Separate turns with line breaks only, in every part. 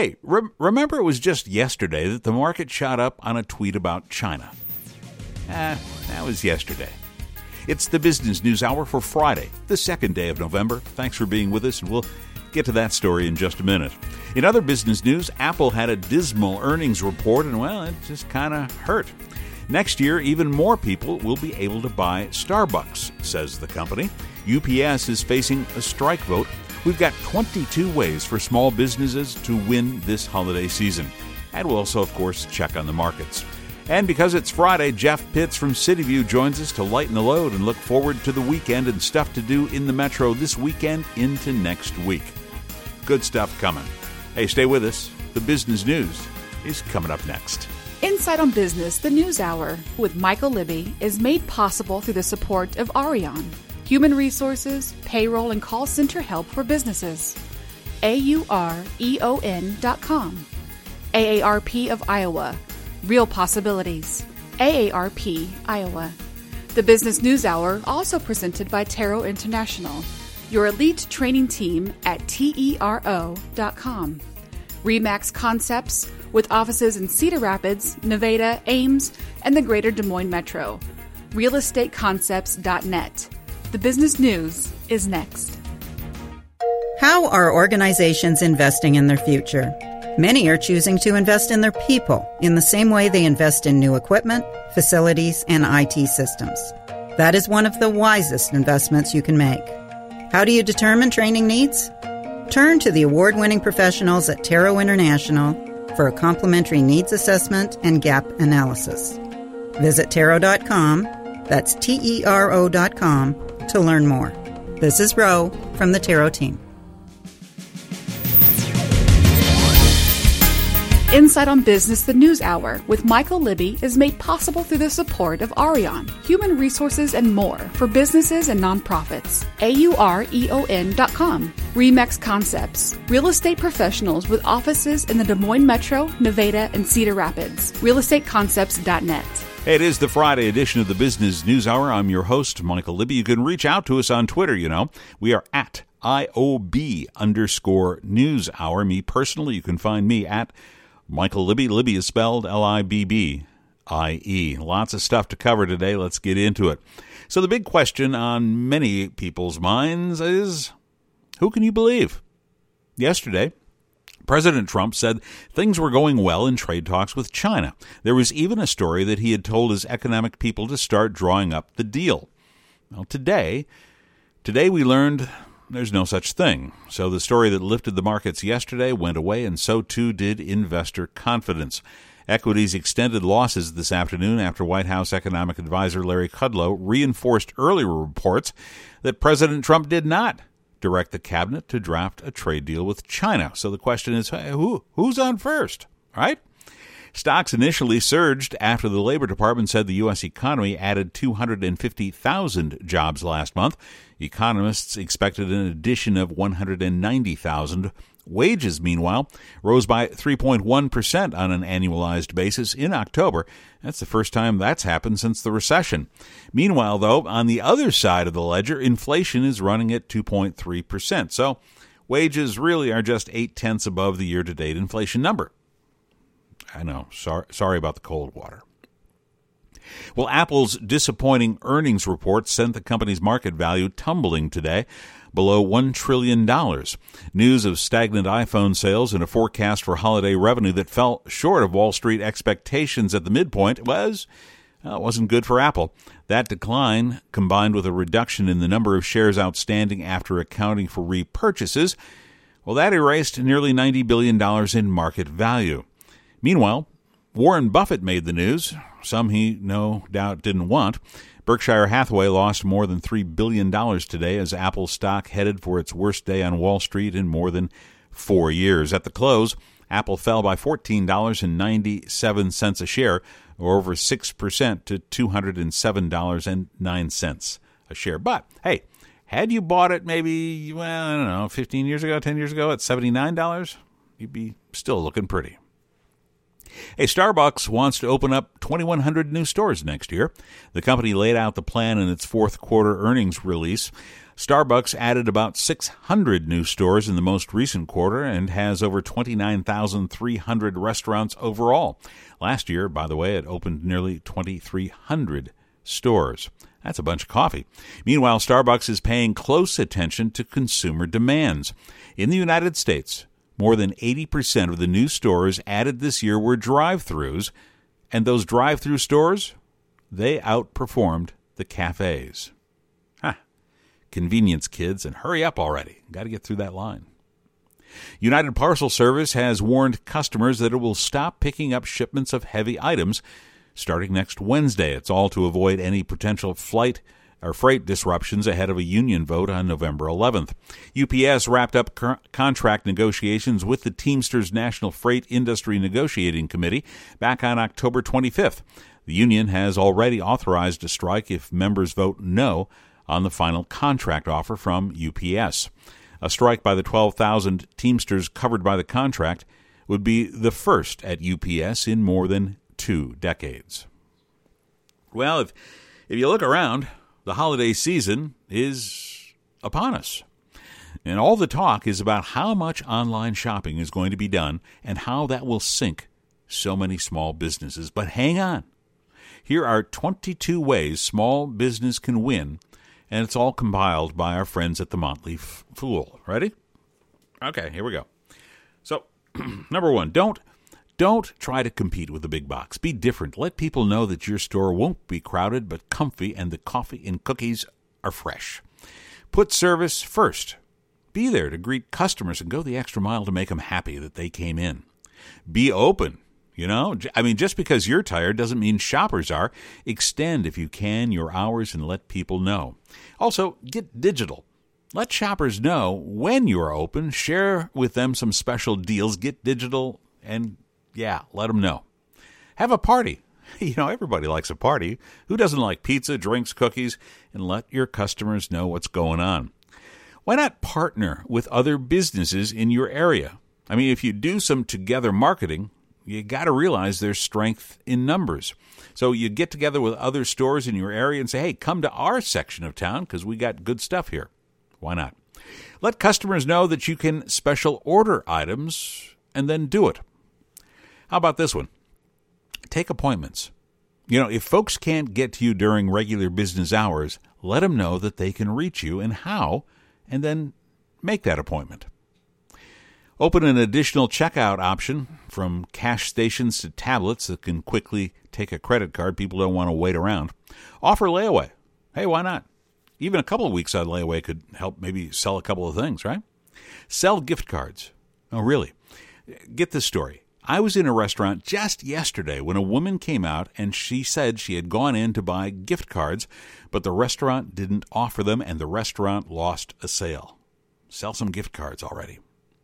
Hey, remember it was just yesterday that the market shot up on a tweet about China. That was yesterday. It's the Business News Hour for Friday, the 2nd day of November. Thanks for being with us, and we'll get to that story in just a minute. In other business news, Apple had a dismal earnings report, and, well, it just kind of hurt. Next year, even more people will be able to buy Starbucks, says the company. UPS is facing a strike vote. We've got 22 ways for small businesses to win this holiday season. And we'll also, of course, check on the markets. And because it's Friday, Jeff Pitts from CityView joins us to lighten the load and look forward to the weekend and stuff to do in the Metro this weekend into next week. Good stuff coming. Hey, stay with us. The business news is coming up next.
Insight on Business, the News Hour, with Michael Libby, is made possible through the support of Arion, human resources, payroll, and call center help for businesses. AUREON.com. AARP of Iowa. Real Possibilities. AARP, Iowa. The Business News Hour, also presented by Taro International, your elite training team at TERO.com. RE/MAX Concepts, with offices in Cedar Rapids, Nevada, Ames, and the greater Des Moines Metro. realestateconcepts.net. The business news is next.
How are organizations investing in their future? Many are choosing to invest in their people in the same way they invest in new equipment, facilities, and IT systems. That is one of the wisest investments you can make. How do you determine training needs? Turn to the award-winning professionals at Taro International for a complimentary needs assessment and gap analysis. Visit Taro.com, that's TERO.com, to learn more. This is Ro from the Taro team.
Insight on Business, the News Hour, with Michael Libby, is made possible through the support of Arion, human resources, and more for businesses and nonprofits. AUREON.com. RE/MAX Concepts, real estate professionals with offices in the Des Moines Metro, Nevada, and Cedar Rapids. realestateconcepts.net.
Hey, it is the Friday edition of the Business News Hour. I'm your host, Michael Libby. You can reach out to us on Twitter, We are at IOB_News Hour. Me personally, you can find me at Michael Libby. Libby is spelled Libbyie. Lots of stuff to cover today. Let's get into it. So the big question on many people's minds is, who can you believe? Yesterday, President Trump said things were going well in trade talks with China. There was even a story that he had told his economic people to start drawing up the deal. Well, today we learned there's no such thing. So the story that lifted the markets yesterday went away, and so too did investor confidence. Equities extended losses this afternoon after White House economic advisor Larry Kudlow reinforced earlier reports that President Trump did not direct the cabinet to draft a trade deal with China. So the question is, who's on first, right? Stocks initially surged after the Labor Department said the U.S. economy added 250,000 jobs last month. Economists expected an addition of 190,000. Wages, meanwhile, rose by 3.1% on an annualized basis in October. That's the first time that's happened since the recession. Meanwhile, though, on the other side of the ledger, inflation is running at 2.3%. So wages really are just 0.8 above the year-to-date inflation number. I know. Sorry about the cold water. Well, Apple's disappointing earnings report sent the company's market value tumbling today, below $1 trillion. News of stagnant iPhone sales and a forecast for holiday revenue that fell short of Wall Street expectations at the midpoint wasn't good for Apple. That decline, combined with a reduction in the number of shares outstanding after accounting for repurchases, that erased nearly $90 billion in market value. Meanwhile, Warren Buffett made the news, some he no doubt didn't want. Berkshire Hathaway lost more than $3 billion today as Apple stock headed for its worst day on Wall Street in more than 4 years. At the close, Apple fell by $14.97 a share, or over 6% to $207.09 a share. But, hey, had you bought it maybe, 15 years ago, 10 years ago at $79, you'd be still looking pretty. Hey, Starbucks wants to open up 2,100 new stores next year. The company laid out the plan in its fourth quarter earnings release. Starbucks added about 600 new stores in the most recent quarter and has over 29,300 restaurants overall. Last year, by the way, it opened nearly 2,300 stores. That's a bunch of coffee. Meanwhile, Starbucks is paying close attention to consumer demands. In the United States, more than 80% of the new stores added this year were drive-thrus, and those drive-thru stores, they outperformed the cafes. Convenience, kids, and hurry up already. Got to get through that line. United Parcel Service has warned customers that it will stop picking up shipments of heavy items starting next Wednesday. It's all to avoid any potential flight or freight disruptions ahead of a union vote on November 11th. UPS wrapped up contract negotiations with the Teamsters National Freight Industry Negotiating Committee back on October 25th. The union has already authorized a strike if members vote no on the final contract offer from UPS. A strike by the 12,000 Teamsters covered by the contract would be the first at UPS in more than 2 decades. Well, if you look around, the holiday season is upon us. And all the talk is about how much online shopping is going to be done and how that will sink so many small businesses. But hang on. Here are 22 ways small business can win, and it's all compiled by our friends at the Motley Fool. Ready? Okay, here we go. So, number 1, don't try to compete with the big box. Be different. Let people know that your store won't be crowded but comfy and the coffee and cookies are fresh. Put service first. Be there to greet customers and go the extra mile to make them happy that they came in. Be open. Just because you're tired doesn't mean shoppers are. Extend, if you can, your hours and let people know. Also, get digital. Let shoppers know when you are open. Share with them some special deals. Get digital and, let them know. Have a party. Everybody likes a party. Who doesn't like pizza, drinks, cookies? And let your customers know what's going on. Why not partner with other businesses in your area? If you do some together marketing, you got to realize there's strength in numbers. So you get together with other stores in your area and say, hey, come to our section of town because we got good stuff here. Why not? Let customers know that you can special order items and then do it. How about this one? Take appointments. If folks can't get to you during regular business hours, let them know that they can reach you and how, and then make that appointment. Open an additional checkout option from cash stations to tablets that can quickly take a credit card. People don't want to wait around. Offer layaway. Hey, why not? Even a couple of weeks on layaway could help maybe sell a couple of things, right? Sell gift cards. Oh, really? Get this story. I was in a restaurant just yesterday when a woman came out and she said she had gone in to buy gift cards, but the restaurant didn't offer them and the restaurant lost a sale. Sell some gift cards already.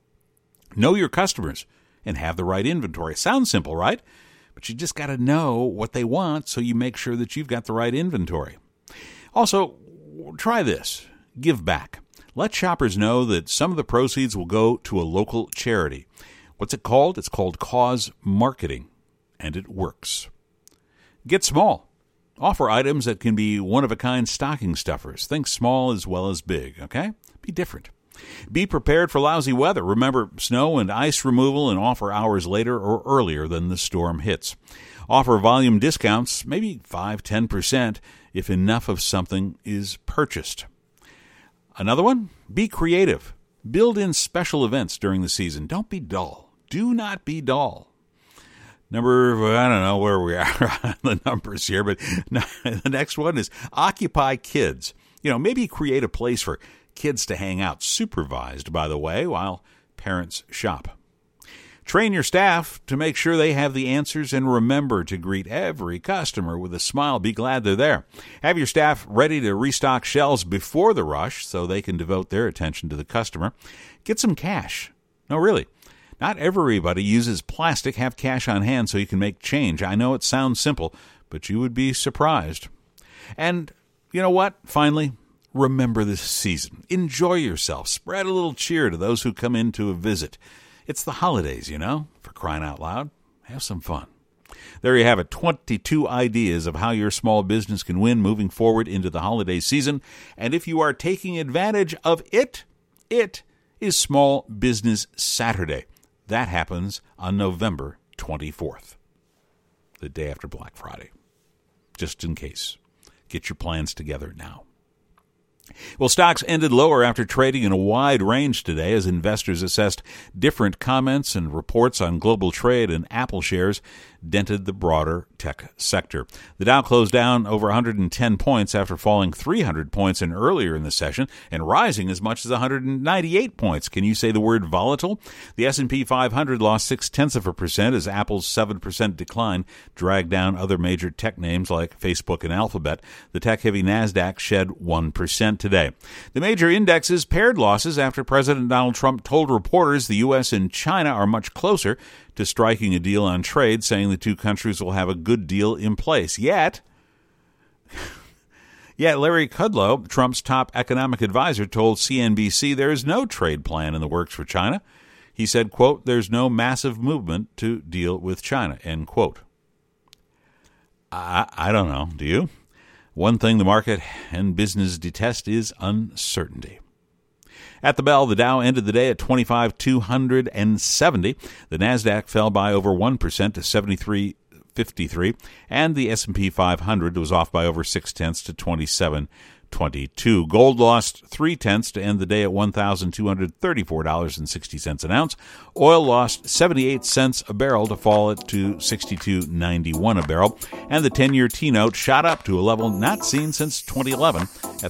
Know your customers and have the right inventory. Sounds simple, right? But you just got to know what they want so you make sure that you've got the right inventory. Also, try this. Give back. Let shoppers know that some of the proceeds will go to a local charity. What's it called? It's called cause marketing, and it works. Get small. Offer items that can be one-of-a-kind stocking stuffers. Think small as well as big, okay? Be different. Be prepared for lousy weather. Remember, snow and ice removal and offer hours later or earlier than the storm hits. Offer volume discounts, maybe 5-10%, if enough of something is purchased. Another one, be creative. Build in special events during the season. Don't be dull. Do not be dull. I don't know where we are on the numbers here, but the next one is occupy kids. Maybe create a place for kids to hang out, supervised, by the way, while parents shop. Train your staff to make sure they have the answers and remember to greet every customer with a smile. Be glad they're there. Have your staff ready to restock shelves before the rush so they can devote their attention to the customer. Get some cash. No, really. Not everybody uses plastic. Have cash on hand so you can make change. I know it sounds simple, but you would be surprised. And you know what? Finally, remember this season. Enjoy yourself. Spread a little cheer to those who come in to a visit. It's the holidays, for crying out loud. Have some fun. There you have it, 22 ideas of how your small business can win moving forward into the holiday season. And if you are taking advantage of it, it is Small Business Saturday. That happens on November 24th, the day after Black Friday. Just in case. Get your plans together now. Well, stocks ended lower after trading in a wide range today as investors assessed different comments and reports on global trade, and Apple shares dented the broader tech sector. The Dow closed down over 110 points after falling 300 points earlier in the session and rising as much as 198 points. Can you say the word volatile? The S&P 500 lost 0.6% as Apple's 7% decline dragged down other major tech names like Facebook and Alphabet. The tech-heavy Nasdaq shed 1% today. The major indexes paired losses after President Donald Trump told reporters the U.S. and China are much closer to striking a deal on trade, saying the two countries will have a good deal in place. Yet Larry Kudlow, Trump's top economic advisor, told CNBC there is no trade plan in the works for China. He said, quote, "There's no massive movement to deal with China," end quote. I don't know. Do you? One thing the market and business detest is uncertainty. At the bell, the Dow ended the day at 25,270. The Nasdaq fell by over 1% to 73.53, and the S&P 500 was off by over 0.6 to 27.22. Gold lost 0.3 to end the day at $1,234.60 an ounce. Oil lost 78 cents a barrel to fall to $62.91 a barrel, and the 10-year T-note shot up to a level not seen since 2011 at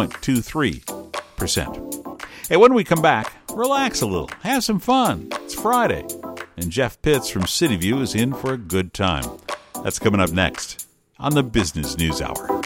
3.23%. Hey, when we come back, relax a little, have some fun. It's Friday, and Jeff Pitts from CityView is in for a good time. That's coming up next on the Business News Hour.